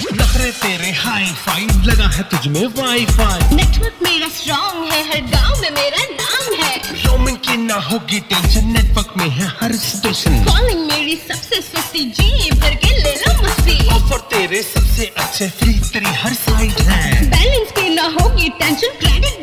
नखरे तेरे hi fi, लगा है तुझ में वाईफाई। नेटवर्क मेरा स्ट्रॉन्ग है, हर गांव में मेरा नाम है। रोमिंग की ना होगी टेंशन, नेटवर्क में है हर स्टेशन। कॉलिंग मेरी सबसे सस्ती, जी भर के ले लो मस्ती। ऑफर तेरे सबसे अच्छे, फ्री तेरी हर साइड है। बैलेंस की ना होगी टेंशन, क्रेडिट